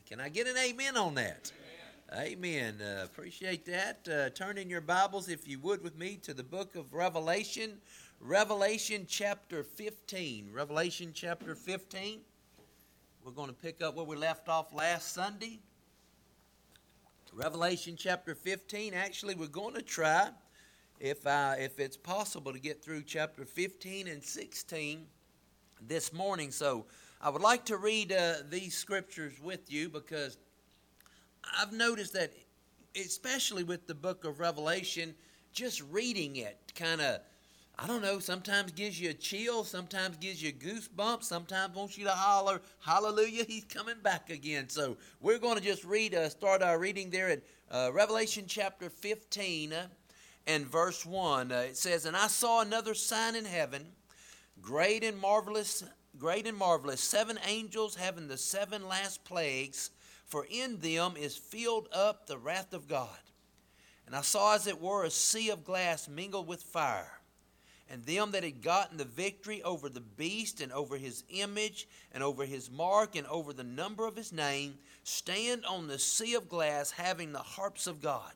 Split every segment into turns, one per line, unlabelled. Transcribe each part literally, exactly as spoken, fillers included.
Can I get an amen on that? Amen. Amen. Uh, appreciate that. Uh, turn in your Bibles, if you would, with me to the book of Revelation. Revelation chapter fifteen. Revelation chapter fifteen. We're going to pick up where we left off last Sunday. Revelation chapter fifteen. Actually, we're going to try, if uh, if it's possible, to get through chapter fifteen and sixteen this morning. So I would like to read uh, these scriptures with you, because I've noticed that, especially with the book of Revelation, just reading it kind of, I don't know, sometimes gives you a chill, sometimes gives you goosebumps, sometimes wants you to holler, hallelujah, he's coming back again. So we're going to just read, uh, start our reading there at uh, Revelation chapter fifteen uh, and verse one. Uh, it says, "And I saw another sign in heaven, great and marvelous, great and marvelous, seven angels having the seven last plagues, for in them is filled up the wrath of God. And I saw as it were a sea of glass mingled with fire. And them that had gotten the victory over the beast, and over his image, and over his mark, and over the number of his name, stand on the sea of glass, having the harps of God.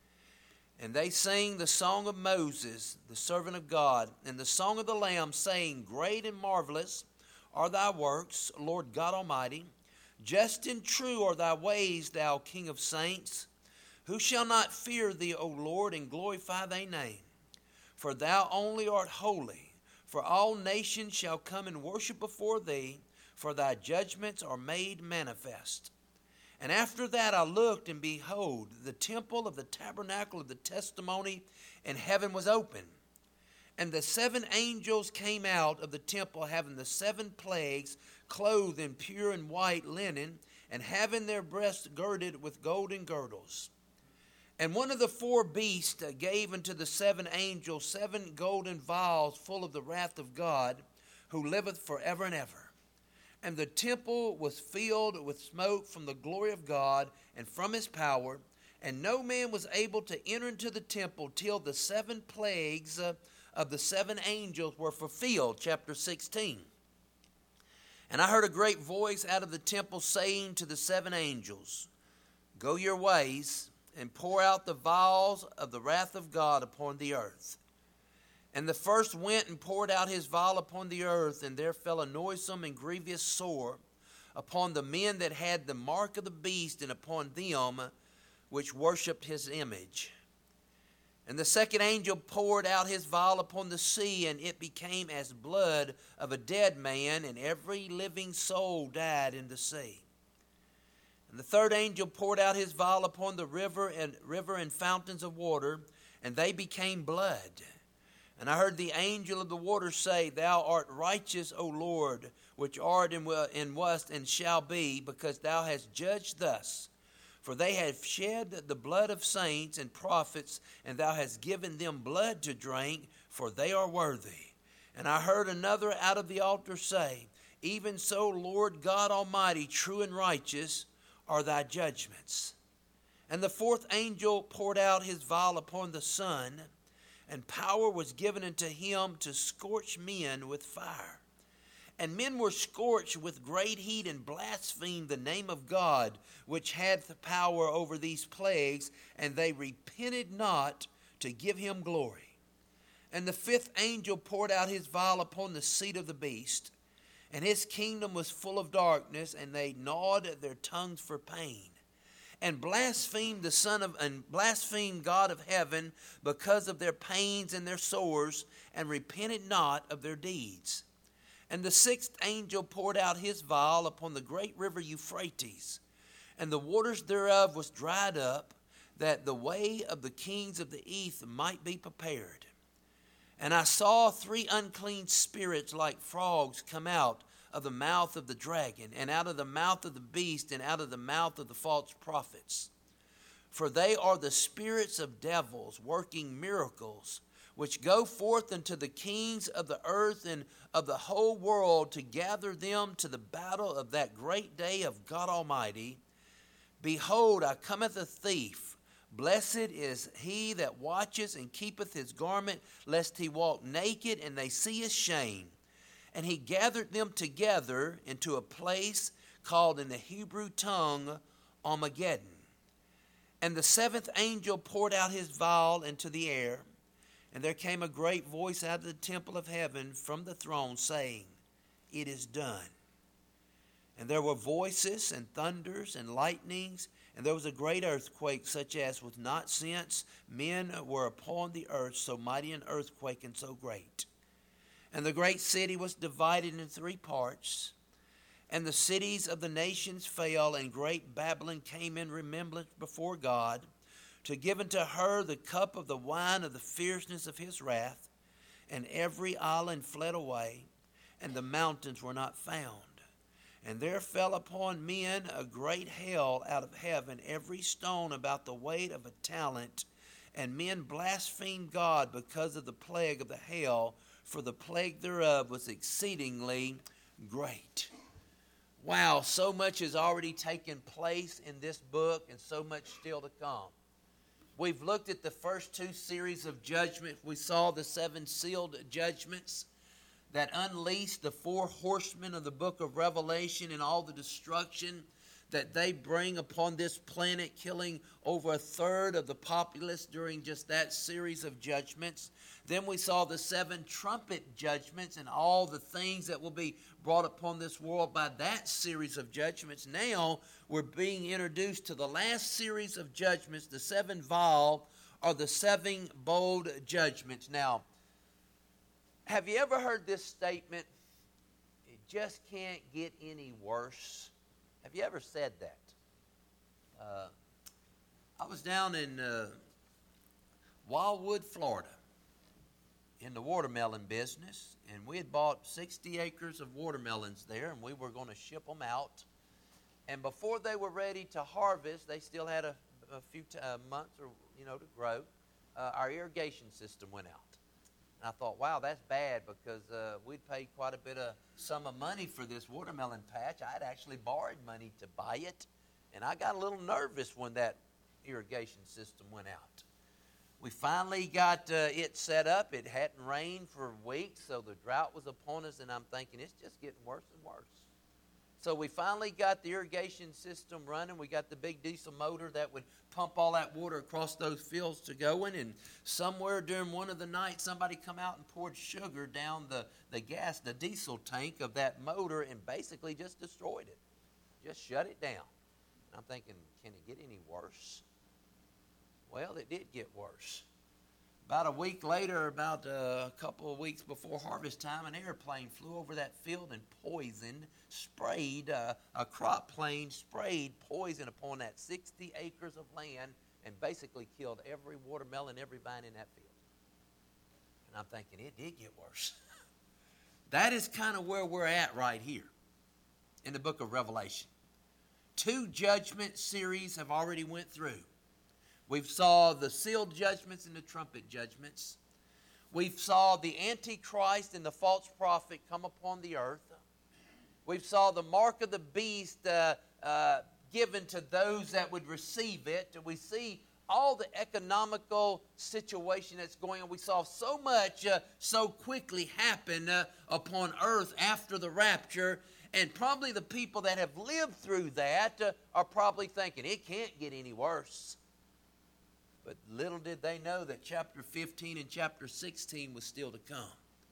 And they sing the song of Moses, the servant of God, and the song of the Lamb, saying, Great and marvelous are thy works, Lord God Almighty. Just and true are thy ways, thou King of saints. Who shall not fear thee, O Lord, and glorify thy name? For thou only art holy. For all nations shall come and worship before thee, for thy judgments are made manifest. And after that I looked, and behold, the temple of the tabernacle of the testimony in heaven was open. And the seven angels came out of the temple, having the seven plagues, clothed in pure and white linen, and having their breasts girded with golden girdles. And one of the four beasts gave unto the seven angels seven golden vials full of the wrath of God, who liveth forever and ever. And the temple was filled with smoke from the glory of God and from his power, and no man was able to enter into the temple till the seven plagues uh, of the seven angels were fulfilled." Chapter sixteen. "And I heard a great voice out of the temple saying to the seven angels, Go your ways, and pour out the vials of the wrath of God upon the earth. And the first went and poured out his vial upon the earth, and there fell a noisome and grievous sore upon the men that had the mark of the beast, and upon them which worshipped his image. And the second angel poured out his vial upon the sea, and it became as blood of a dead man, and every living soul died in the sea. And the third angel poured out his vial upon the river and river and fountains of water, and they became blood. And I heard the angel of the water say, Thou art righteous, O Lord, which art and wast and shall be, because thou hast judged thus. For they have shed the blood of saints and prophets, and thou hast given them blood to drink, for they are worthy. And I heard another out of the altar say, Even so, Lord God Almighty, true and righteous are thy judgments. And the fourth angel poured out his vial upon the sun, and power was given unto him to scorch men with fire. And men were scorched with great heat, and blasphemed the name of God, which had the power over these plagues, and they repented not to give him glory. And the fifth angel poured out his vial upon the seat of the beast, and his kingdom was full of darkness, and they gnawed at their tongues for pain, and blasphemed the Son of and blasphemed God of heaven because of their pains and their sores, and repented not of their deeds. And the sixth angel poured out his vial upon the great river Euphrates, and the waters thereof was dried up, that the way of the kings of the earth might be prepared. And I saw three unclean spirits like frogs come out of the mouth of the dragon, and out of the mouth of the beast, and out of the mouth of the false prophets. For they are the spirits of devils, working miracles, which go forth unto the kings of the earth and of the whole world, to gather them to the battle of that great day of God Almighty. Behold, I come as a thief. Blessed is he that watcheth and keepeth his garment, lest he walk naked and they see his shame. And he gathered them together into a place called in the Hebrew tongue Armageddon. And the seventh angel poured out his vial into the air, and there came a great voice out of the temple of heaven from the throne, saying, It is done. And there were voices and thunders and lightnings, and there was a great earthquake, such as was not since men were upon the earth, so mighty an earthquake and so great. And the great city was divided into three parts, and the cities of the nations fell, and great Babylon came in remembrance before God, to give unto her the cup of the wine of the fierceness of his wrath. And every island fled away, and the mountains were not found. And there fell upon men a great hail out of heaven, every stone about the weight of a talent. And men blasphemed God because of the plague of the hail, for the plague thereof was exceedingly great. Wow, so much has already taken place in this book, and so much still to come. We've looked at the first two series of judgments. We saw the seven sealed judgments that unleashed the four horsemen of the book of Revelation and all the destruction that they bring upon this planet, killing over a third of the populace during just that series of judgments. Then we saw the seven trumpet judgments and all the things that will be brought upon this world by that series of judgments. Now we're being introduced to the last series of judgments, the seven vial, or the seven bold judgments. Now, have you ever heard this statement, it just can't get any worse? Have you ever said that? Uh, I was down in uh, Wildwood, Florida, in the watermelon business, and we had bought sixty acres of watermelons there, and we were going to ship them out. And before they were ready to harvest, they still had a, a few t- uh, months or you know to grow. Uh, our irrigation system went out. And I thought, wow, that's bad, because uh, we'd paid quite a bit of sum of money for this watermelon patch. I had actually borrowed money to buy it, and I got a little nervous when that irrigation system went out. We finally got uh, it set up. It hadn't rained for weeks, so the drought was upon us, and I'm thinking, it's just getting worse and worse. So we finally got the irrigation system running. We got the big diesel motor that would pump all that water across those fields to going. And somewhere during one of the nights, somebody come out and poured sugar down the, the gas, the diesel tank of that motor, and basically just destroyed it. Just shut it down. And I'm thinking, can it get any worse? Well, it did get worse. About a week later, about uh, a couple of weeks before harvest time, an airplane flew over that field and poisoned, sprayed, uh, a crop plane sprayed poison upon that sixty acres of land and basically killed every watermelon, every vine in that field. And I'm thinking, it did get worse. That is kind of where we're at right here in the book of Revelation. Two judgment series have already went through. We've saw the sealed judgments and the trumpet judgments. We've saw the Antichrist and the false prophet come upon the earth. We've saw the mark of the beast uh, uh, given to those that would receive it. We see all the economical situation that's going on. We saw so much uh, so quickly happen uh, upon earth after the rapture. And probably the people that have lived through that uh, are probably thinking, it can't get any worse. But little did they know that chapter fifteen and chapter sixteen was still to come.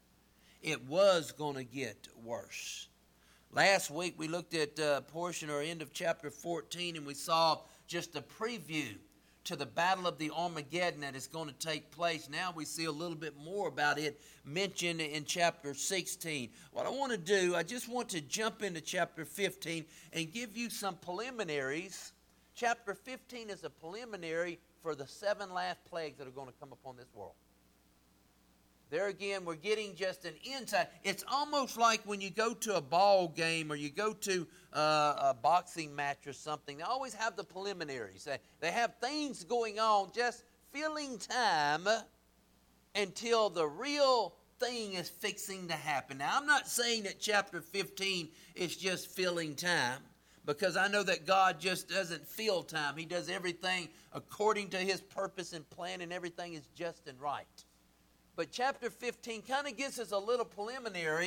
It was going to get worse. Last week we looked at a portion or end of chapter fourteen, and we saw just a preview to the battle of the Armageddon that is going to take place. Now we see a little bit more about it mentioned in chapter sixteen. What I want to do, I just want to jump into chapter fifteen and give you some preliminaries. Chapter fifteen is a preliminary for the seven last plagues that are going to come upon this world. There again, we're getting just an insight. It's almost like when you go to a ball game or you go to uh, a boxing match or something, they always have the preliminaries. They, they have things going on, just filling time until the real thing is fixing to happen. Now, I'm not saying that chapter fifteen is just filling time, because I know that God just doesn't fill time. He does everything according to His purpose and plan, and everything is just and right. But chapter fifteen kind of gives us a little preliminary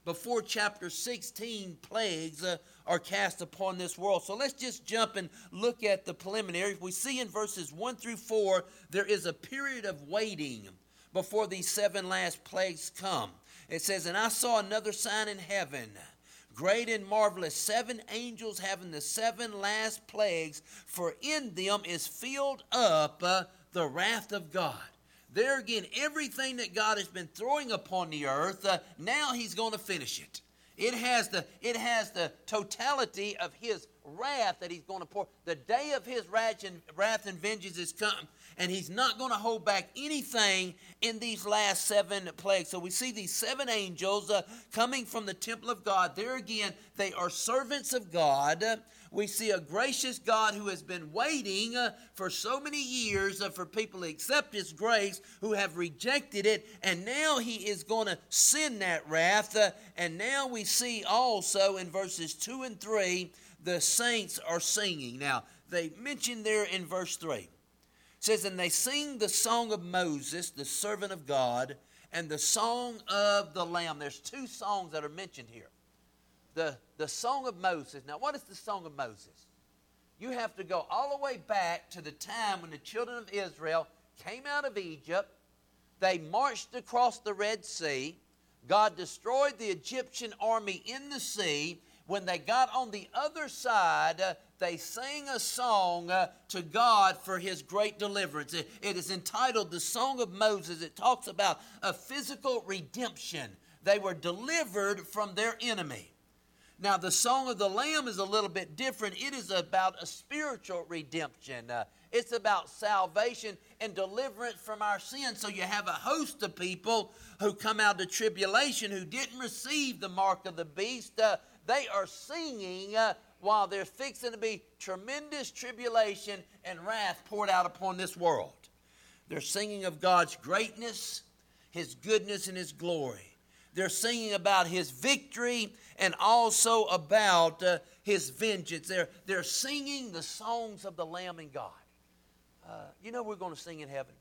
before chapter sixteen plagues uh, are cast upon this world. So let's just jump and look at the preliminaries. We see in verses one through four, there is a period of waiting before these seven last plagues come. It says, "And I saw another sign in heaven, great and marvelous, seven angels having the seven last plagues, for in them is filled up uh, the wrath of God." There again, everything that God has been throwing upon the earth, uh, now he's going to finish it. It has the it has the totality of his wrath that he's going to pour. The day of his wrath and, wrath and vengeance is come, and he's not going to hold back anything in these last seven plagues. So we see these seven angels uh, coming from the temple of God. There again, they are servants of God. Uh, we see a gracious God who has been waiting uh, for so many years uh, for people to accept his grace, who have rejected it, and now he is going to send that wrath. Uh, and now we see also in verses two and three, the saints are singing. Now, they mention there in verse three. It says, "And they sing the song of Moses, the servant of God, and the song of the Lamb." There's two songs that are mentioned here. The, the song of Moses. Now, what is the song of Moses? You have to go all the way back to the time when the children of Israel came out of Egypt. They marched across the Red Sea. God destroyed the Egyptian army in the sea. When they got on the other side, uh, they sang a song uh, to God for his great deliverance. It, it is entitled the Song of Moses. It talks about a physical redemption. They were delivered from their enemy. Now, the Song of the Lamb is a little bit different. It is about a spiritual redemption. Uh, it's about salvation and deliverance from our sins. So you have a host of people who come out of tribulation who didn't receive the mark of the beast. Uh, they are singing uh, while there's fixing to be tremendous tribulation and wrath poured out upon this world. They're singing of God's greatness, his goodness, and his glory. They're singing about his victory and also about uh, his vengeance. They're, they're singing the songs of the Lamb and God. Uh, you know we're going to sing in heaven.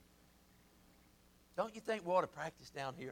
Don't you think we ought to practice down here?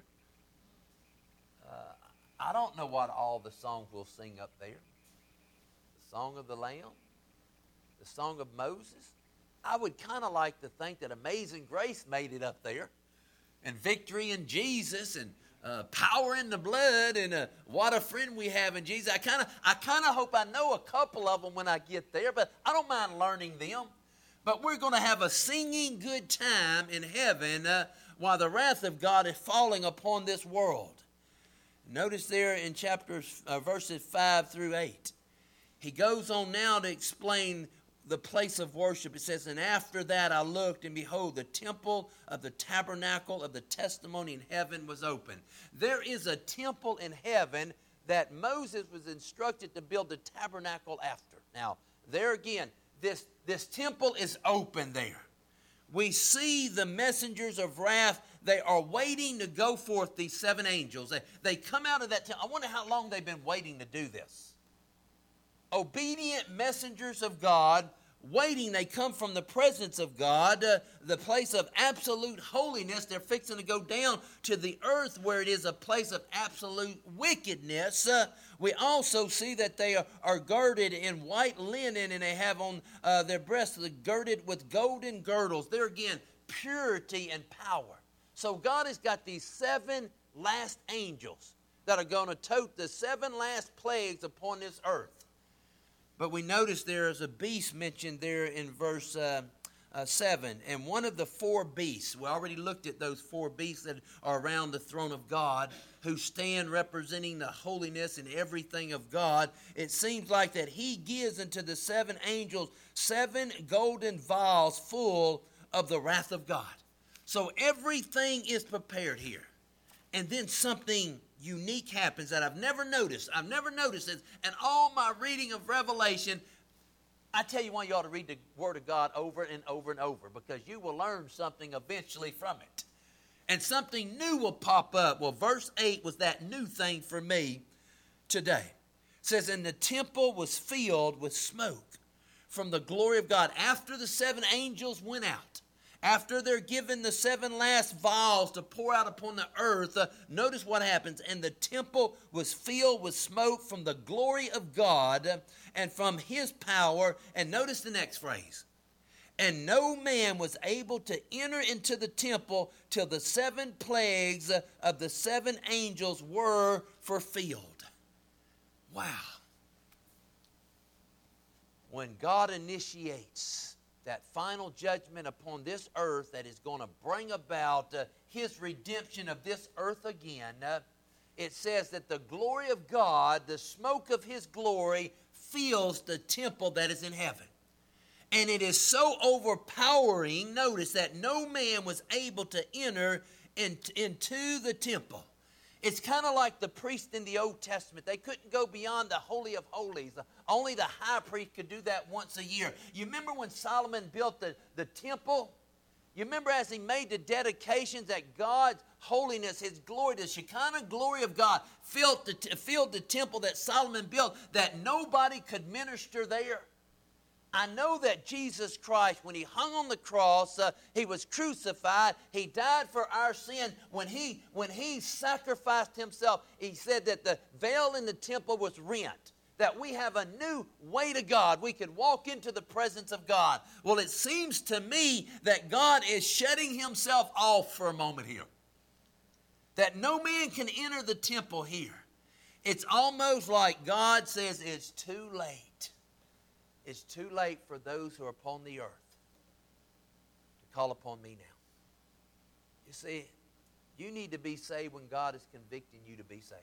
Uh, I don't know what all the songs we'll sing up there. The song of the Lamb, the song of Moses. I would kind of like to think that Amazing Grace made it up there. And victory in Jesus, and Uh, power in the blood, and uh, what a friend we have in Jesus. I kind of I kind of hope I know a couple of them when I get there, but I don't mind learning them. But we're going to have a singing good time in heaven uh, while the wrath of God is falling upon this world. Notice there in chapters uh, verses five through eight. He goes on now to explain the place of worship. It says, "And after that I looked, and behold, the temple of the tabernacle of the testimony in heaven was open." There is a temple in heaven that Moses was instructed to build the tabernacle after. Now, there again, this, this temple is open there. We see the messengers of wrath. They are waiting to go forth, these seven angels. They, they come out of that temple. I wonder how long they've been waiting to do this. Obedient messengers of God, waiting. They come from the presence of God, uh, the place of absolute holiness. They're fixing to go down to the earth where it is a place of absolute wickedness. Uh, we also see that they are, are girded in white linen, and they have on uh, their breasts girded with golden girdles. There again, purity and power. So God has got these seven last angels that are going to tote the seven last plagues upon this earth. But we notice there is a beast mentioned there in verse uh, uh, seven. And one of the four beasts, we already looked at those four beasts that are around the throne of God, who stand representing the holiness and everything of God. It seems like that he gives unto the seven angels seven golden vials full of the wrath of God. So everything is prepared here. And then something unique happens that I've never noticed. I've never noticed this. And all my reading of Revelation, I tell you why you ought to read the Word of God over and over and over, because you will learn something eventually from it. And something new will pop up. Well, verse eight was that new thing for me today. It says, "And the temple was filled with smoke from the glory of God." After the seven angels went out, After they're given the seven last vials to pour out upon the earth, uh, notice what happens. And the temple was filled with smoke from the glory of God uh, and from his power. And notice the next phrase. And no man was able to enter into the temple till the seven plagues uh, of the seven angels were fulfilled. Wow. When God initiates that final judgment upon this earth that is going to bring about uh, his redemption of this earth again, uh, it says that the glory of God, the smoke of his glory, fills the temple that is in heaven. And it is so overpowering, notice, that no man was able to enter in, into the temple. It's kind of like the priest in the Old Testament. They couldn't go beyond the Holy of Holies. Only the high priest could do that once a year. You remember when Solomon built the, the temple? You remember as he made the dedications that God's holiness, his glory, the Shekinah glory of God filled the, filled the temple that Solomon built, that nobody could minister there? I know that Jesus Christ, when he hung on the cross, uh, he was crucified. He died for our sin. When he, when he sacrificed himself, he said that the veil in the temple was rent, that we have a new way to God. We could walk into the presence of God. Well, it seems to me that God is shutting himself off for a moment here, that no man can enter the temple here. It's almost like God says it's too late. It's too late for those who are upon the earth to call upon me now. You see, you need to be saved when God is convicting you to be saved.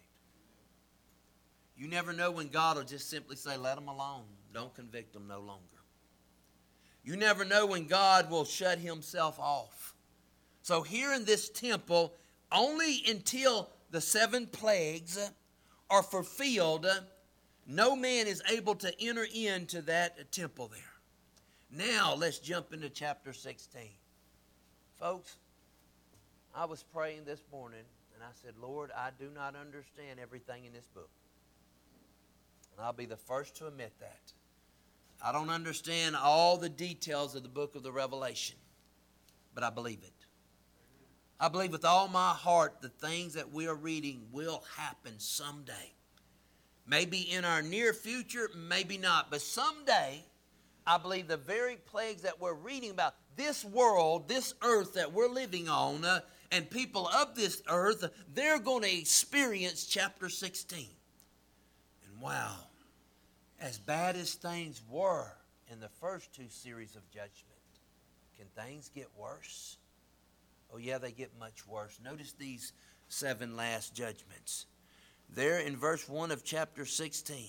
You never know when God will just simply say, let them alone. Don't convict them no longer. You never know when God will shut himself off. So here in this temple, only until the seven plagues are fulfilled, no man is able to enter into that temple there. Now, let's jump into chapter sixteen. Folks, I was praying this morning, and I said, Lord, I do not understand everything in this book. And I'll be the first to admit that. I don't understand all the details of the book of the Revelation, but I believe it. I believe with all my heart the things that we are reading will happen someday. Maybe in our near future, maybe not. But someday, I believe the very plagues that we're reading about, this world, this earth that we're living on, uh, and people of this earth, they're going to experience chapter sixteen. And wow, as bad as things were in the first two series of judgment, can things get worse? Oh yeah, they get much worse. Notice these seven last judgments. There in verse one of chapter sixteen,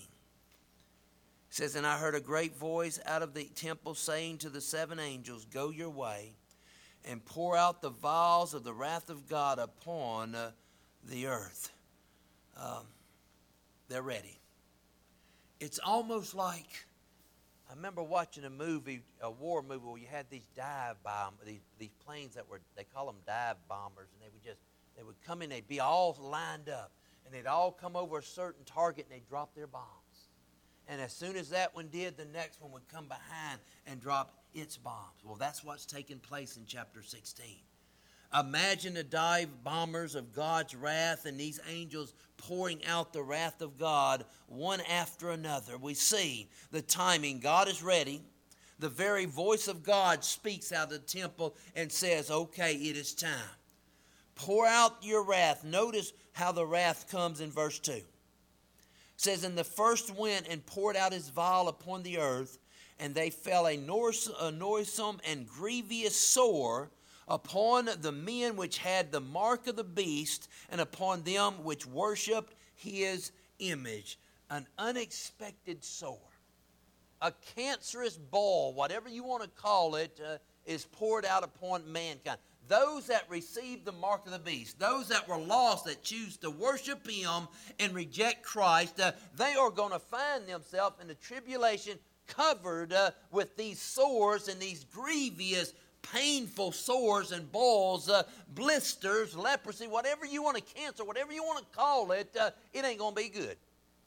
it says, and I heard a great voice out of the temple saying to the seven angels, go your way and pour out the vials of the wrath of God upon uh, the earth. Um, they're ready. It's almost like, I remember watching a movie, a war movie, where you had these dive bombers, these, these planes that were, they call them dive bombers, and they would just, they would come in, they'd be all lined up. And they'd all come over a certain target and they'd drop their bombs. And as soon as that one did, the next one would come behind and drop its bombs. Well, that's what's taking place in chapter sixteen. Imagine the dive bombers of God's wrath and these angels pouring out the wrath of God one after another. We see the timing. God is ready. The very voice of God speaks out of the temple and says, okay, it is time. Pour out your wrath. Notice how the wrath comes in verse two. It says, and the first went and poured out his vial upon the earth, and they fell a noisome and grievous sore upon the men which had the mark of the beast, and upon them which worshipped his image. An unexpected sore. A cancerous ball, whatever you want to call it, uh, is poured out upon mankind. Those that receive the mark of the beast, those that were lost, that choose to worship him and reject Christ, uh, they are going to find themselves in the tribulation covered uh, with these sores and these grievous, painful sores and balls, uh, blisters, leprosy, whatever you want to cancer, whatever you want to call it, uh, it ain't going to be good.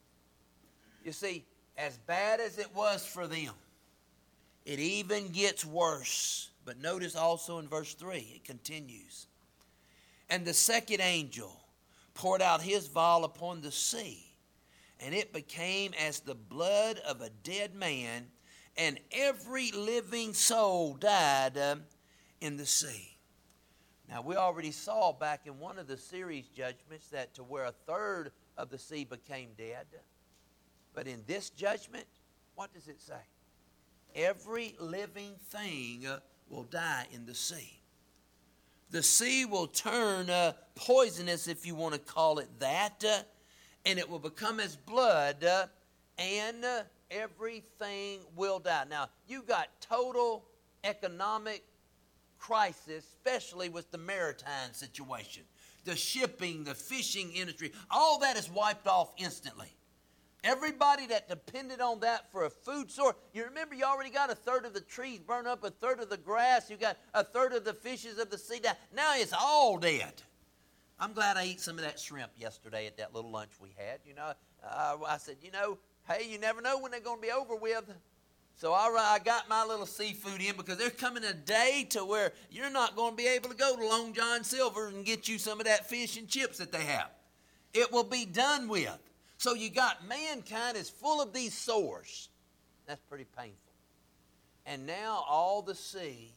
You see, as bad as it was for them, it even gets worse But notice also in verse three, it continues. And the second angel poured out his vial upon the sea, and it became as the blood of a dead man, and every living soul died uh, in the sea. Now, we already saw back in one of the series judgments that to where a third of the sea became dead. But in this judgment, what does it say? Every living thing uh, will die in the sea. The sea will turn uh, poisonous, if you want to call it that, uh, and it will become as blood, uh, and uh, everything will die. Now, you got total economic crisis, especially with the maritime situation. The shipping, the fishing industry, all that is wiped off instantly. Everybody that depended on that for a food source, you remember you already got a third of the trees burned up, a third of the grass, you got a third of the fishes of the sea down. Now it's all dead. I'm glad I ate some of that shrimp yesterday at that little lunch we had. You know, uh, I said, you know, hey, you never know when they're going to be over with. So I, I got my little seafood in because there's coming a day to where you're not going to be able to go to Long John Silver's and get you some of that fish and chips that they have. It will be done with. So you got mankind is full of these sores. That's pretty painful. And now all the sea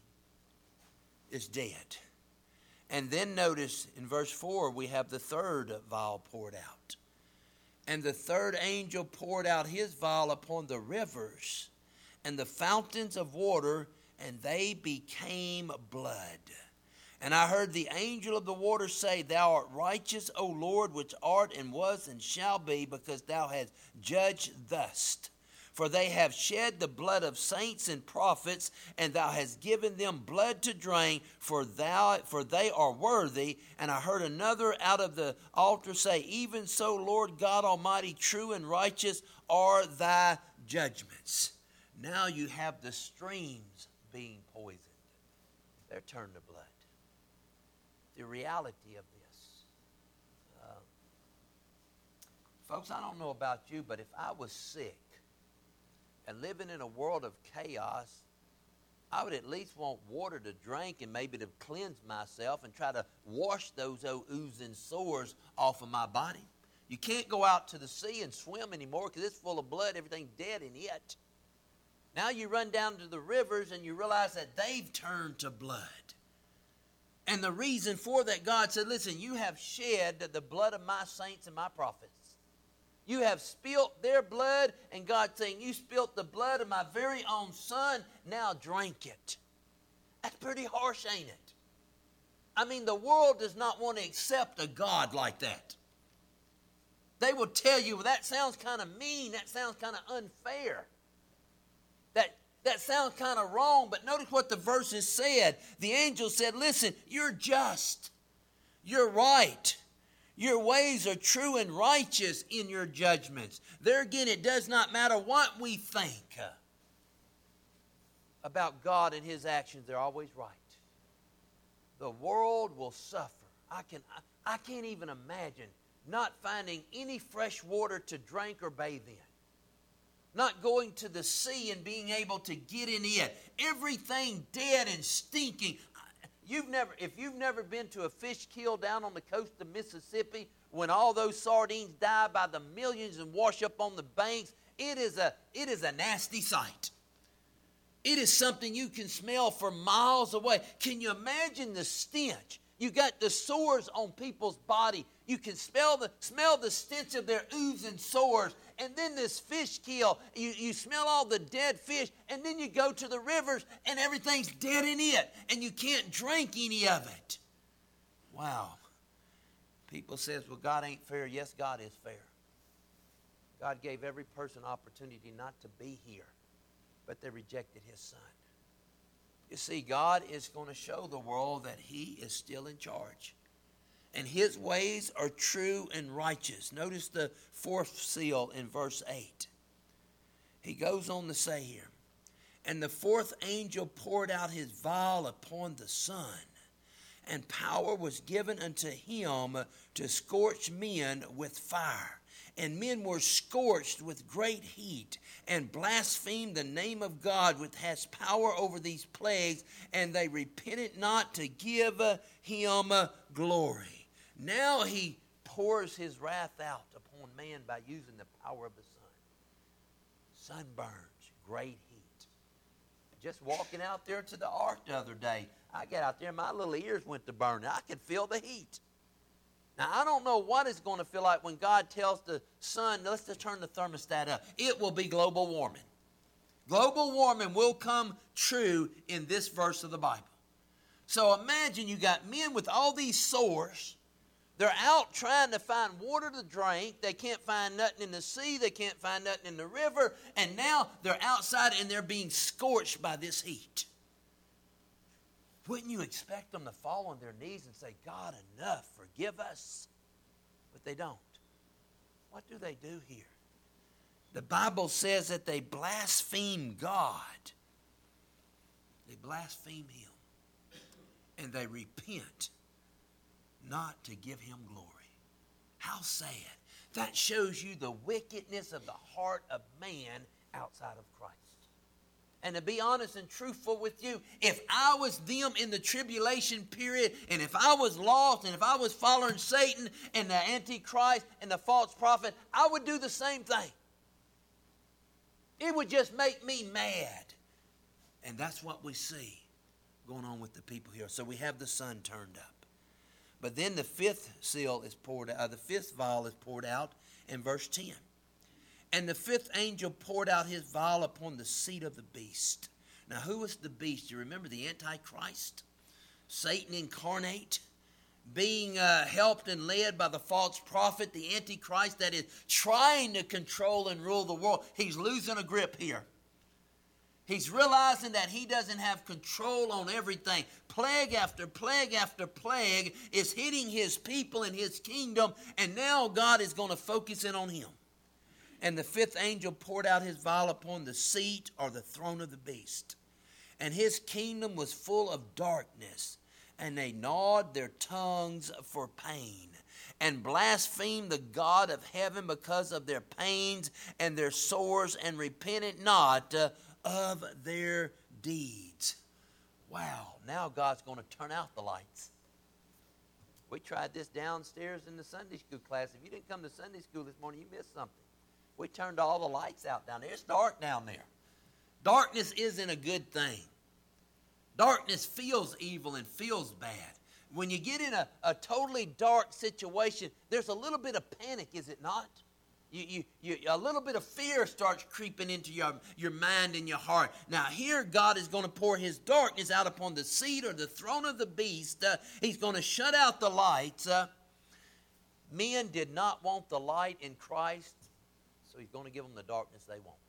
is dead. And then notice in verse four we have the third vial poured out. And the third angel poured out his vial upon the rivers and the fountains of water, and they became blood. And I heard the angel of the water say, Thou art righteous, O Lord, which art and was and shall be, because thou hast judged thus. For they have shed the blood of saints and prophets, and thou hast given them blood to drink, for thou for they are worthy. And I heard another out of the altar say, Even so, Lord God Almighty, true and righteous are thy judgments. Now you have the streams being poisoned. They're turned to blood. The reality of this. Uh, folks, I don't know about you, but if I was sick and living in a world of chaos, I would at least want water to drink and maybe to cleanse myself and try to wash those old oozing sores off of my body. You can't go out to the sea and swim anymore because it's full of blood, everything's dead in it. Now you run down to the rivers and you realize that they've turned to blood. And the reason for that, God said, listen, you have shed the blood of my saints and my prophets. You have spilt their blood, and God's saying, you spilt the blood of my very own son, now drink it. That's pretty harsh, ain't it? I mean, the world does not want to accept a God like that. They will tell you, well, that sounds kind of mean, that sounds kind of unfair. That That sounds kind of wrong, but notice what the verses said. The angel said, listen, you're just. You're right. Your ways are true and righteous in your judgments. There again, it does not matter what we think about God and his actions. They're always right. The world will suffer. I, can, I, I can't even imagine not finding any fresh water to drink or bathe in. Not going to the sea and being able to get in it. Everything dead and stinking. You've never, if you've never been to a fish kill down on the coast of Mississippi, when all those sardines die by the millions and wash up on the banks, it is a, it is a nasty sight. It is something you can smell for miles away. Can you imagine the stench? You got the sores on people's body. You can smell the smell the stench of their oozing sores. And then this fish kill, you, you smell all the dead fish, and then you go to the rivers, and everything's dead in it, and you can't drink any of it. Wow. People says, well, God ain't fair. Yes, God is fair. God gave every person opportunity not to be here, but they rejected his son. You see, God is going to show the world that he is still in charge. And his ways are true and righteous. Notice the fourth seal in verse eight. He goes on to say here, and the fourth angel poured out his vial upon the sun, and power was given unto him to scorch men with fire. And men were scorched with great heat, and blasphemed the name of God, which has power over these plagues, and they repented not to give him glory. Now he pours his wrath out upon man by using the power of the sun. Sun burns, great heat. Just walking out there to the ark the other day, I got out there and my little ears went to burning. I could feel the heat. Now, I don't know what it's going to feel like when God tells the sun, let's just turn the thermostat up. It will be global warming. Global warming will come true in this verse of the Bible. So imagine you got men with all these sores. They're out trying to find water to drink. They can't find nothing in the sea. They can't find nothing in the river. And now they're outside and they're being scorched by this heat. Wouldn't you expect them to fall on their knees and say, God, enough, forgive us? But they don't. What do they do here? The Bible says that they blaspheme God. They blaspheme him. And they repent not to give him glory. How sad. That shows you the wickedness of the heart of man outside of Christ. And to be honest and truthful with you, if I was them in the tribulation period, and if I was lost, and if I was following Satan and the Antichrist and the false prophet, I would do the same thing. It would just make me mad. And that's what we see going on with the people here. So we have the sun turned up. But then the fifth seal is poured out, uh, the fifth vial is poured out in verse ten. And the fifth angel poured out his vial upon the seat of the beast. Now, who was the beast? You remember the Antichrist? Satan incarnate, being uh, helped and led by the false prophet, the Antichrist that is trying to control and rule the world. He's losing a grip here. He's realizing that he doesn't have control on everything. Plague after plague after plague is hitting his people and his kingdom, and now God is going to focus in on him. And the fifth angel poured out his vial upon the seat or the throne of the beast. And his kingdom was full of darkness. And they gnawed their tongues for pain. And blasphemed the God of heaven because of their pains and their sores. And repented not uh, of their deeds. Wow. Now God's going to turn out the lights. We tried this downstairs in the Sunday school class. If you didn't come to Sunday school this morning, you missed something. We turned all the lights out down there. It's dark down there. Darkness isn't a good thing. Darkness feels evil and feels bad. When you get in a, a totally dark situation, there's a little bit of panic, is it not? You, you, you, a little bit of fear starts creeping into your, your mind and your heart. Now here God is going to pour his darkness out upon the seat or the throne of the beast. Uh, he's going to shut out the lights. Uh, men did not want the light in Christ. So he's going to give them the darkness they want.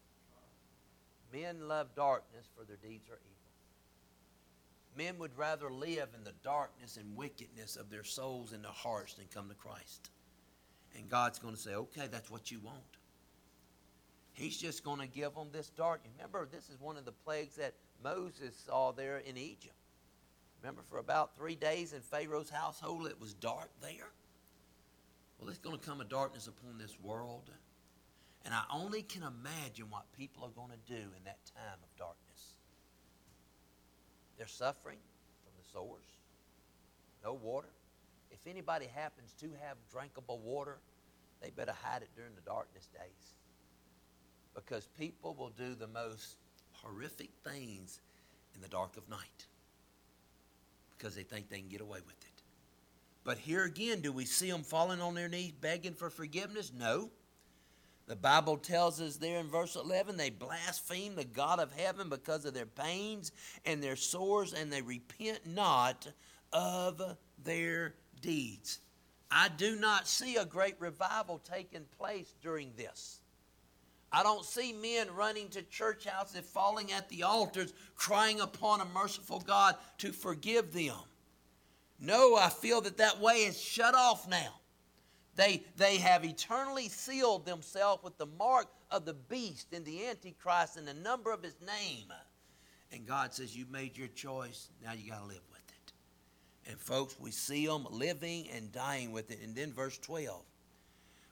Men love darkness, for their deeds are evil. Men would rather live in the darkness and wickedness of their souls and their hearts than come to Christ. And God's going to say, okay, that's what you want. He's just going to give them this darkness. Remember, this is one of the plagues that Moses saw there in Egypt. Remember, for about three days in Pharaoh's household, it was dark there. Well, there's going to come a darkness upon this world. And I only can imagine what people are going to do in that time of darkness. They're suffering from the sores. No water. If anybody happens to have drinkable water, they better hide it during the darkness days. Because people will do the most horrific things in the dark of night. Because they think they can get away with it. But here again, do we see them falling on their knees begging for forgiveness? No. The Bible tells us there in verse eleven, they blaspheme the God of heaven because of their pains and their sores, and they repent not of their deeds. I do not see a great revival taking place during this. I don't see men running to church houses, falling at the altars, crying upon a merciful God to forgive them. No, I feel that that way is shut off now. They, they have eternally sealed themselves with the mark of the beast and the Antichrist and the number of his name. And God says, you've made your choice, now you got to live with it. And folks, we see them living and dying with it. And then verse twelve,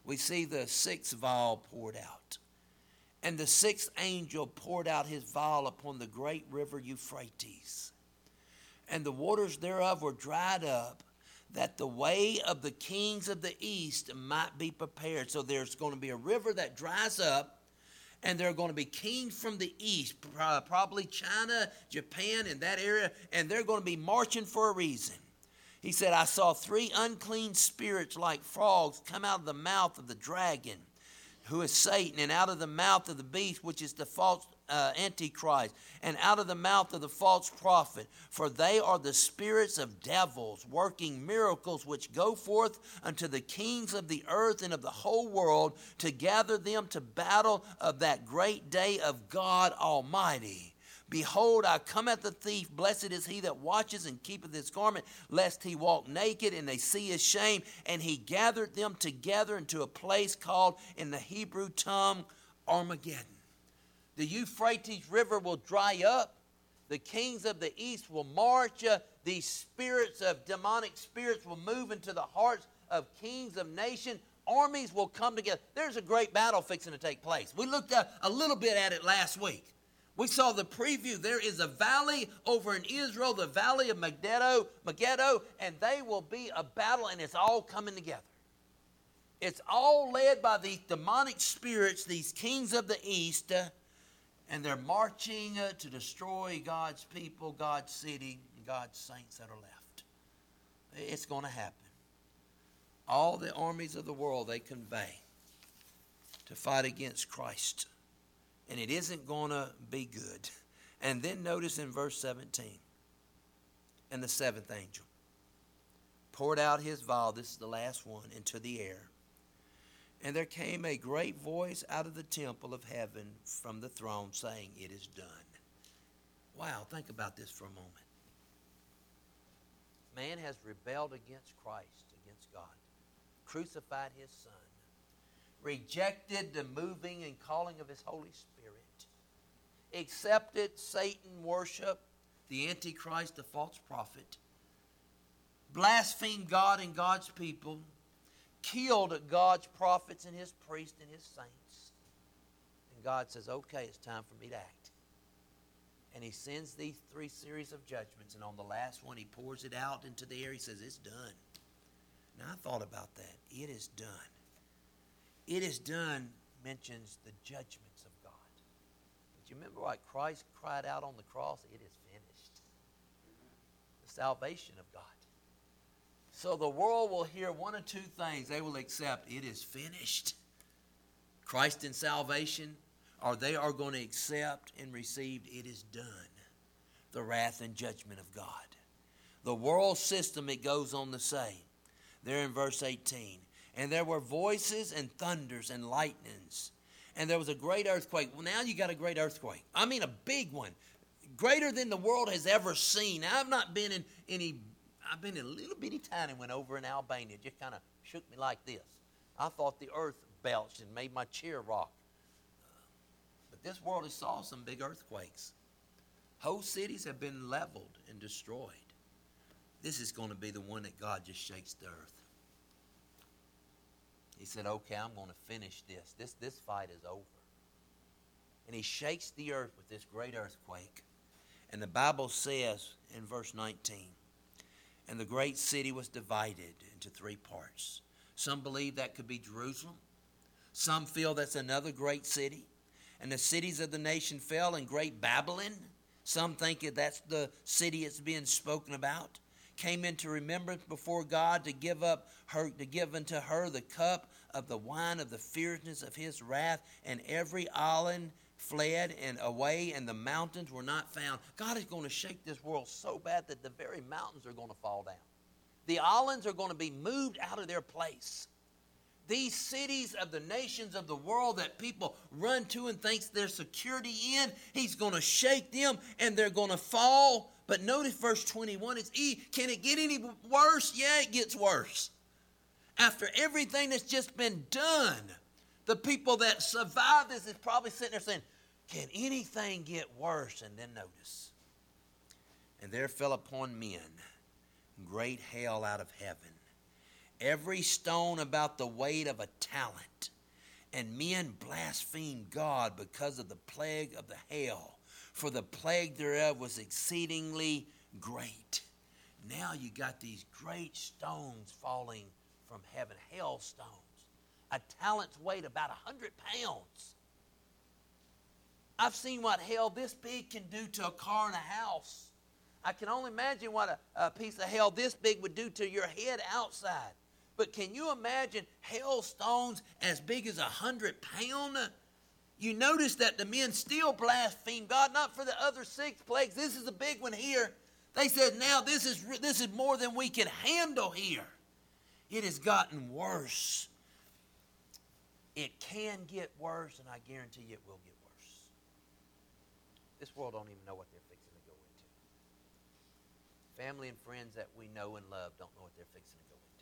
we see the sixth vial poured out. And the sixth angel poured out his vial upon the great river Euphrates. And the waters thereof were dried up, that the way of the kings of the east might be prepared. So there's going to be a river that dries up, and there are going to be kings from the east, probably China, Japan, in that area, and they're going to be marching for a reason. He said, I saw three unclean spirits like frogs come out of the mouth of the dragon, who is Satan, and out of the mouth of the beast, which is the false uh, Antichrist, and out of the mouth of the false prophet. For they are the spirits of devils, working miracles, which go forth unto the kings of the earth and of the whole world, to gather them to battle of that great day of God Almighty. Behold, I come at the thief. Blessed is he that watches and keepeth his garment, lest he walk naked and they see his shame. And he gathered them together into a place called in the Hebrew tongue Armageddon. The Euphrates River will dry up. The kings of the east will march. Uh, these spirits of demonic spirits will move into the hearts of kings of nations. Armies will come together. There's a great battle fixing to take place. We looked at a little bit at it last week. We saw the preview. There is a valley over in Israel, the valley of Megiddo, Megiddo, and they will be a battle, and it's all coming together. It's all led by these demonic spirits, these kings of the east, uh, and they're marching uh, to destroy God's people, God's city, and God's saints that are left. It's going to happen. All the armies of the world they convey to fight against Christ. And it isn't going to be good. And then notice in verse seventeen, and the seventh angel poured out his vial, this is the last one, into the air. And there came a great voice out of the temple of heaven from the throne, saying, It is done. Wow, think about this for a moment. Man has rebelled against Christ, against God, crucified his Son, rejected the moving and calling of his Holy Spirit, accepted Satan worship, the Antichrist, the false prophet, blasphemed God and God's people, killed God's prophets and his priests and his saints. And God says, okay, it's time for me to act. And he sends these three series of judgments, and on the last one he pours it out into the air. He says, it's done. Now I thought about that. It is done. It is done mentions the judgments of God. But you remember what Christ cried out on the cross? It is finished. The salvation of God. So the world will hear one of two things. They will accept it is finished, Christ in salvation, or they are going to accept and receive it is done, the wrath and judgment of God. The world system, it goes on to say, there in verse eighteen, and there were voices and thunders and lightnings. And there was a great earthquake. Well, now you got a great earthquake. I mean a big one. Greater than the world has ever seen. Now, I've not been in any, I've been in a little bitty tiny one over in Albania. It just kind of shook me like this. I thought the earth belched and made my chair rock. But this world has saw some big earthquakes. Whole cities have been leveled and destroyed. This is going to be the one that God just shakes the earth. He said, okay, I'm going to finish this. This, this fight is over. And he shakes the earth with this great earthquake. And the Bible says in verse nineteen, and the great city was divided into three parts. Some believe that could be Jerusalem. Some feel that's another great city. And the cities of the nation fell in great Babylon. Some think that that's the city it's being spoken about. Came into remembrance before God to give up her, to give unto her the cup of the wine of the fierceness of his wrath, and every island fled and away, and the mountains were not found. God is going to shake this world so bad that the very mountains are going to fall down. The islands are going to be moved out of their place. These cities of the nations of the world that people run to and thinks there's security in, he's going to shake them and they're going to fall. But notice verse twenty-one, it's E. Can it get any worse? Yeah, it gets worse. After everything that's just been done, the people that survived this is probably sitting there saying, can anything get worse? And then notice, and there fell upon men great hail out of heaven, every stone about the weight of a talent. And men blasphemed God because of the plague of the hail, for the plague thereof was exceedingly great. Now you got these great stones falling from heaven, hailstones. A talent's weight about a hundred pounds. I've seen what hail this big can do to a car and a house. I can only imagine what a, a piece of hail this big would do to your head outside. But can you imagine hailstones as big as a hundred pound? You notice that the men still blaspheme God, not for the other six plagues. This is a big one here. They said, now this is, this is more than we can handle here. It has gotten worse. It can get worse, and I guarantee you it will get worse. This world don't even know what they're fixing to go into. Family and friends that we know and love don't know what they're fixing to go into.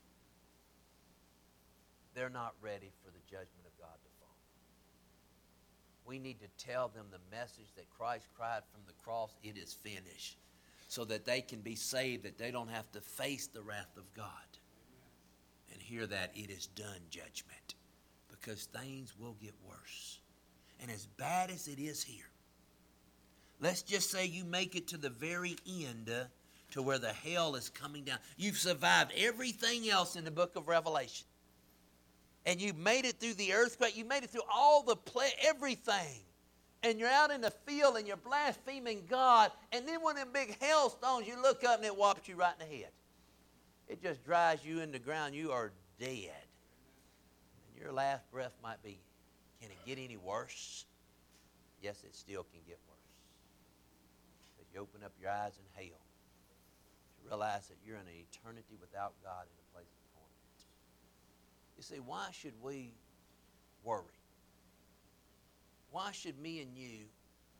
They're not ready for the judgment of God to fall. We need to tell them the message that Christ cried from the cross, it is finished, so that they can be saved, that they don't have to face the wrath of God. And hear that it is done judgment, because things will get worse. And as bad as it is here, let's just say you make it to the very end uh, to where the hail is coming down. You've survived everything else in the book of Revelation. And you made it through the earthquake. You made it through all the play, everything. And you're out in the field and you're blaspheming God. And then one of them big hailstones, you look up and it whops you right in the head. It just drives you in the ground. You are dead. And your last breath might be, can it get any worse? Yes, it still can get worse. Because you open up your eyes in hell to realize that you're in an eternity without God in a place of torment. You see, why should we worry? Why should me and you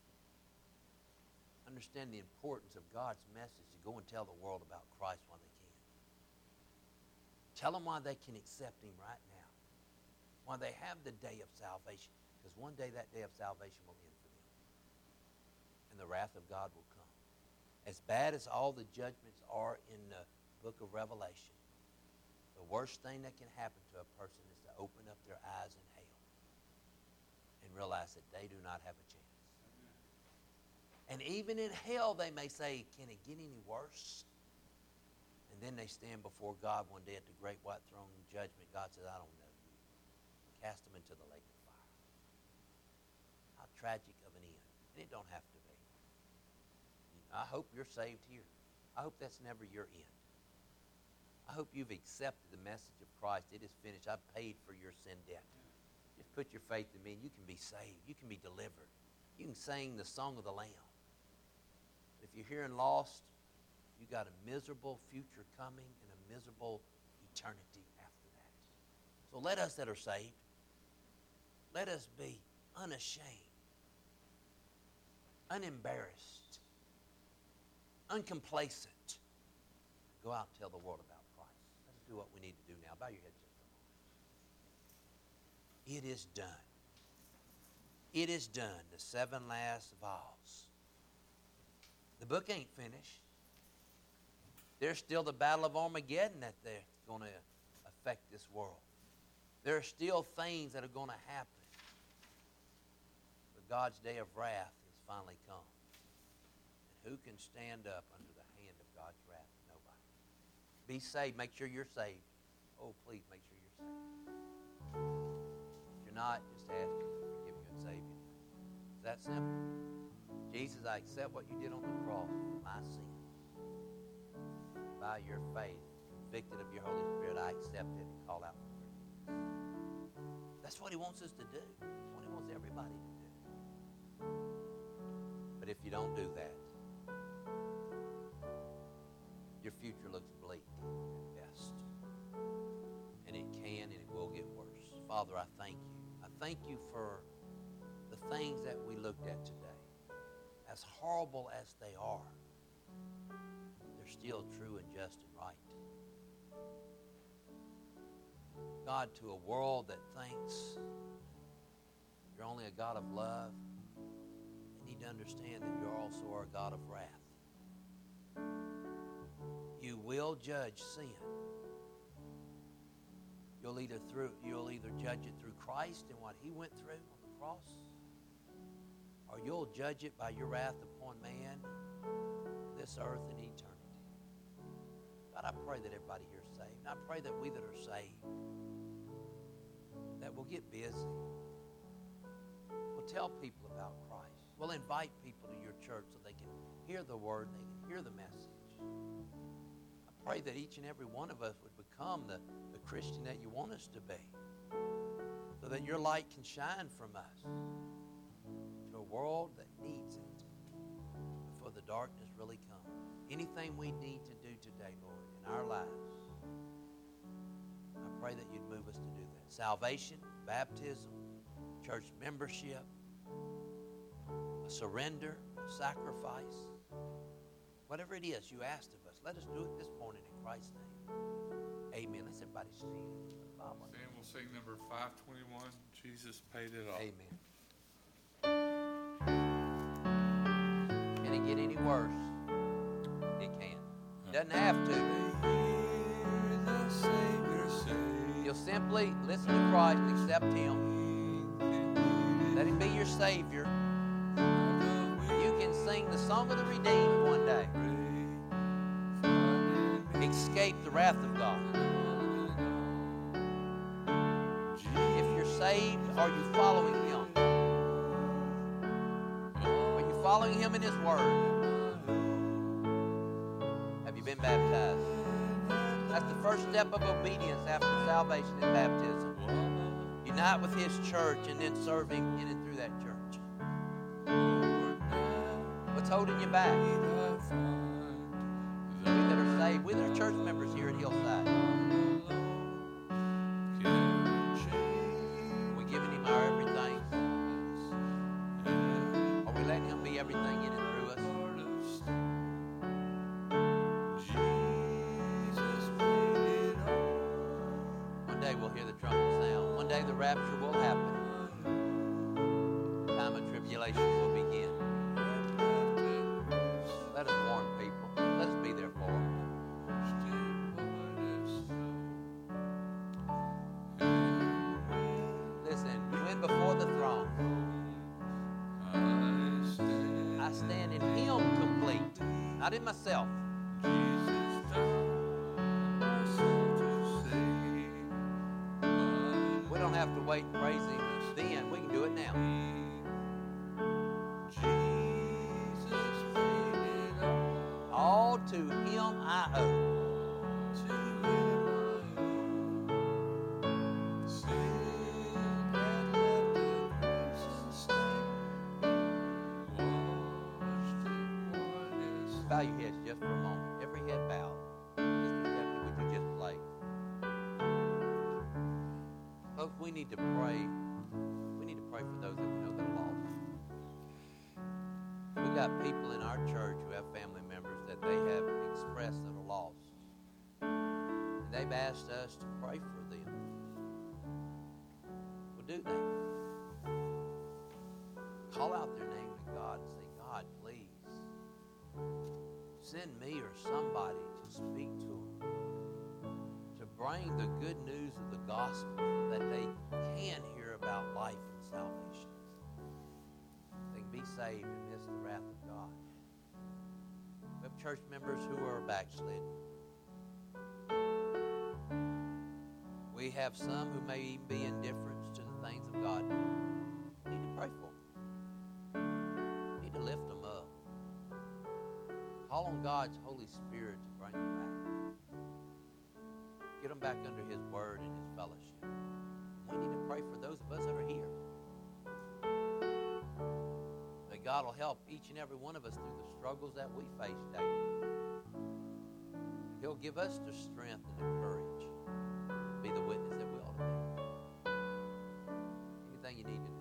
understand the importance of God's message to go and tell the world about Christ while they can? Tell them why they can accept Him right now. Why they have the day of salvation. Because one day that day of salvation will end for them. And the wrath of God will come. As bad as all the judgments are in the book of Revelation, the worst thing that can happen to a person is to open up their eyes in hell and realize that they do not have a chance. And even in hell, they may say, can it get any worse? And then they stand before God one day at the great white throne of judgment. God says, I don't know you. Cast them into the lake of fire. How tragic of an end. And it don't have to be. I hope you're saved here. I hope that's never your end. I hope you've accepted the message of Christ. It is finished. I've paid for your sin debt. Just put your faith in me and you can be saved. You can be delivered. You can sing the song of the Lamb. If you're here and lost, you got a miserable future coming and a miserable eternity after that. So let us that are saved, let us be unashamed, unembarrassed, uncomplacent. Go out and tell the world about Christ. Let's do what we need to do now. Bow your head just a moment. It is done. It is done. The seven last vials. The book ain't finished. There's still the battle of Armageddon that they're going to affect this world. There are still things that are going to happen. But God's day of wrath has finally come. And who can stand up under the hand of God's wrath? Nobody. Be saved. Make sure you're saved. Oh, please make sure you're saved. If you're not, just ask Him to forgive you and save you. It's that simple. Jesus, I accept what you did on the cross for my sin. By your faith, convicted of your Holy Spirit, I accept it and call out for forgiveness. That's what He wants us to do. That's what He wants everybody to do. But if you don't do that, your future looks bleak at best. And it can and it will get worse. Father, I thank you. I thank you for the things that we looked at today. As horrible as they are, they're still true and just and right. God, to a world that thinks you're only a God of love, they need to understand that you also are a God of wrath. You will judge sin. You'll either through you'll either judge it through Christ and what He went through on the cross, or you'll judge it by your wrath upon man, this earth, and eternity. God, I pray that everybody here is saved. And I pray that we that are saved, that we'll get busy. We'll tell people about Christ. We'll invite people to your church so they can hear the word, they can hear the message. I pray that each and every one of us would become the, the Christian that you want us to be, so that your light can shine from us to a world that needs it before the darkness really comes. Anything we need to do today, Lord, in our lives, I pray that you'd move us to do that. Salvation, baptism, church membership, a surrender, a sacrifice, whatever it is you asked of us, let us do it this morning in Christ's name. Amen. Let's everybody stand.
Stand, we'll sing number five twenty-one, Jesus Paid It All.
Amen. Can it get any worse? It can. It doesn't have to. You'll simply listen to Christ, accept Him. Let Him be your Savior. You can sing the song of the redeemed one day. Escape the wrath of God. If you're saved, are you following Him? Are you following Him in His Word? Have you been baptized? That's the first step of obedience after salvation and baptism. Unite with His church and then serve Him in and through that church. What's holding you back? We that are saved, we that are church members here at Hillside. Are we giving Him our everything? Are we letting Him be everything in and through us? One day we'll hear the trumpet sound. One day the rapture will happen. The time of tribulation will begin. Let us warn people. Let us be there for them. Listen, you went before the throne. I stand in Him complete, not in myself. We don't have to wait and praise Him then. We can do it now. All to Him I owe. Bow your heads just for a moment. Every head bowed. Just, would you just play? Folks, we need to pray. We need to pray for those that we know that are lost. We've got people in our church who have family members that they have expressed that are lost. And they've asked us to pray for them. Well, do that. Call out their name to God and say, God, please, send me or somebody to speak to them, to bring the good news of the gospel so that they can hear about life and salvation. They can be saved and miss the wrath of God. We have church members who are backslidden. We have some who may even be indifferent to the things of God. We need to pray for them. We need to lift them up. Call on God's Holy Spirit to bring them back. Get them back under His Word and His fellowship. We need to pray for those of us that are here. That God will help each and every one of us through the struggles that we face daily. He'll give us the strength and the courage to be the witness that we ought to be. Anything you need to do.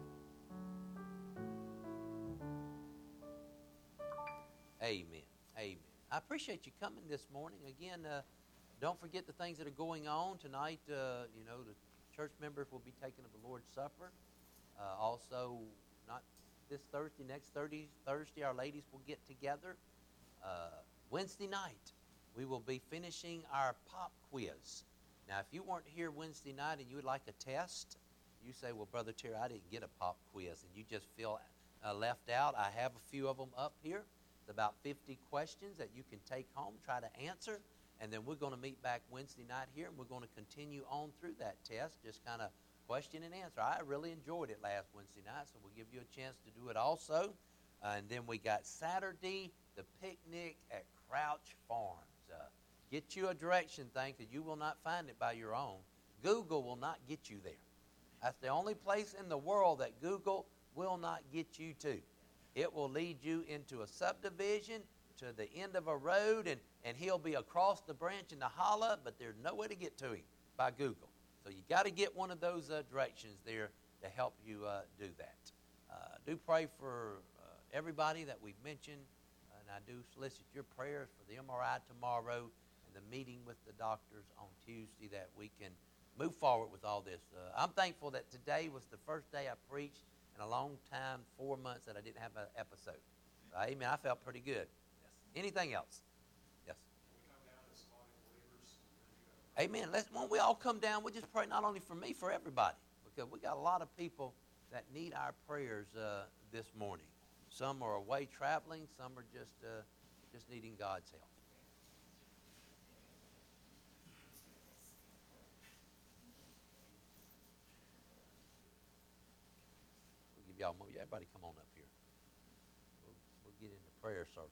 Amen. Amen. I appreciate you coming this morning. Again, uh, don't forget the things that are going on tonight. Uh, you know, the church members will be taking of the Lord's Supper. Uh, also, not this Thursday, next Thursday, Thursday, our ladies will get together. Uh, Wednesday night, we will be finishing our pop quiz. Now, if you weren't here Wednesday night and you would like a test, you say, well, Brother Terry, I didn't get a pop quiz, and you just feel uh, left out. I have a few of them up here. It's about fifty questions that you can take home, try to answer, and then we're going to meet back Wednesday night here, and we're going to continue on through that test, just kind of question and answer. I really enjoyed it last Wednesday night, so we'll give you a chance to do it also. Uh, and then we got Saturday, the picnic at Crouch Farms. Uh, get you a direction thing, because you will not find it by your own. Google will not get you there. That's the only place in the world that Google will not get you to. It will lead you into a subdivision, to the end of a road, and, and he'll be across the branch in the hollow, but there's no way to get to him by Google. So you got to get one of those uh, directions there to help you uh, do that. Uh, do pray for uh, everybody that we've mentioned, and I do solicit your prayers for the M R I tomorrow and the meeting with the doctors on Tuesday, that we can move forward with all this. Uh, I'm thankful that today was the first day I preached in a long time, four months, that I didn't have an episode. Uh, amen. I felt pretty good. Yes. Anything else? Yes. Amen. Let's, won't we all come down? We'll just pray not only for me, for everybody, because we got a lot of people that need our prayers uh, this morning. Some are away traveling. Some are just uh, just needing God's help. We'll give y'all more. Everybody come on up here. We'll, we'll get in the prayer circle.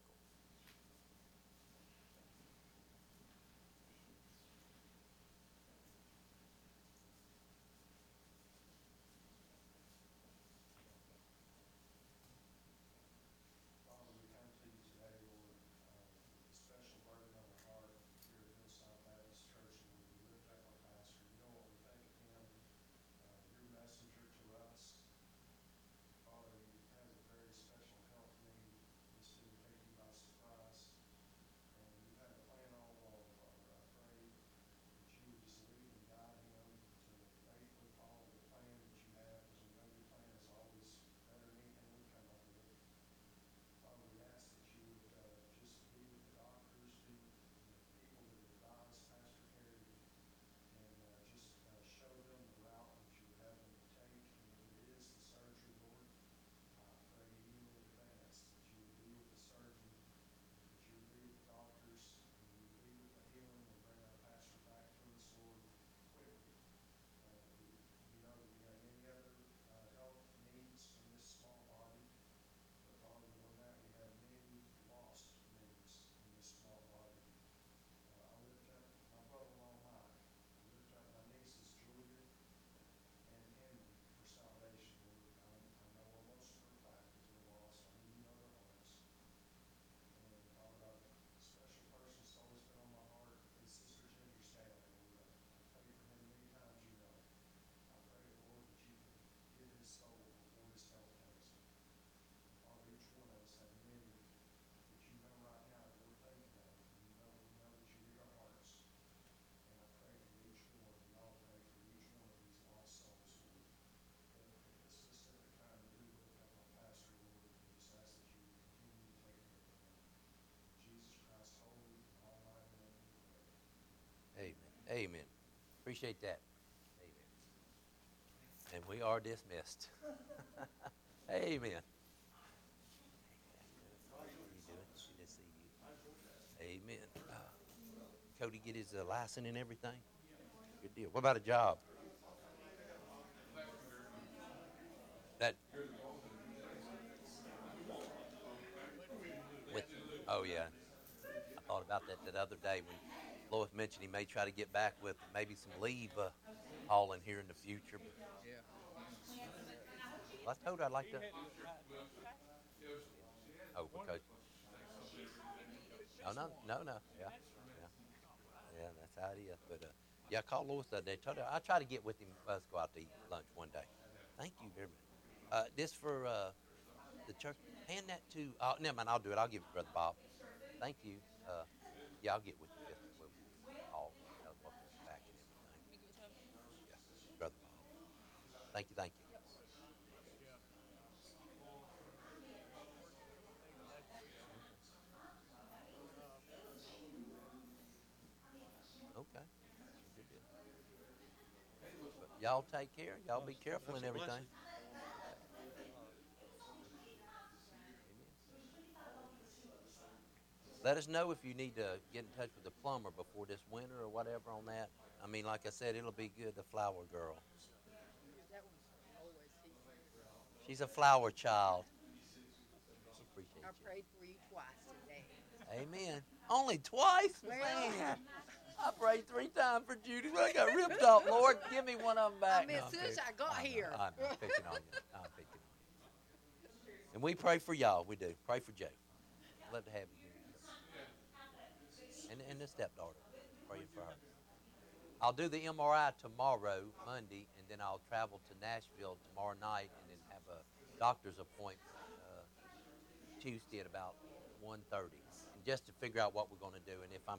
Amen. Amen. Appreciate that. Amen. And we are dismissed. Amen. How are you doing? Good to see you. Amen. Uh, Cody get his uh, license and everything? Good deal. What about a job? That. With, oh, yeah. I thought about that that other day when Lois mentioned he may try to get back with maybe some leave uh, hauling here in the future. But well, I told her I'd like to. Oh, because. No, no, no, no. Yeah, yeah, yeah. That's how it is. But uh, yeah, I called Lois the other day. Told her I'll try to get with him. Let's go out to eat lunch one day. Thank you very much. Uh, this for uh, the church. Hand that to. Uh, never mind. I'll do it. I'll give it to Brother Bob. Thank you. Uh, yeah, I'll get with you. Just, we'll all uh, welcome back and everything. Yeah, Brother Bob. Thank you. Thank you. Okay. Good deal. Y'all take care. Y'all be careful and everything. Let us know if you need to get in touch with the plumber before this winter or whatever on that. I mean, like I said, it'll be good, the flower girl. She's a flower child. Appreciate
I
you.
prayed for you twice today.
Amen. Only twice?
Well,
Man, I prayed three times for Judy. I got ripped off, Lord. Give me one of them back.
I mean,
No,
as soon
I'm
as
kidding.
I got
I know,
here.
I'm picking on you. I'm picking on you. And we pray for y'all. We do. Pray for Jay. Love to have you. And, and the stepdaughter. Praying for her. I'll do the M R I tomorrow, Monday, and then I'll travel to Nashville tomorrow night and then have a doctor's appointment uh, Tuesday at about one thirty, and just to figure out what we're going to do and if I'm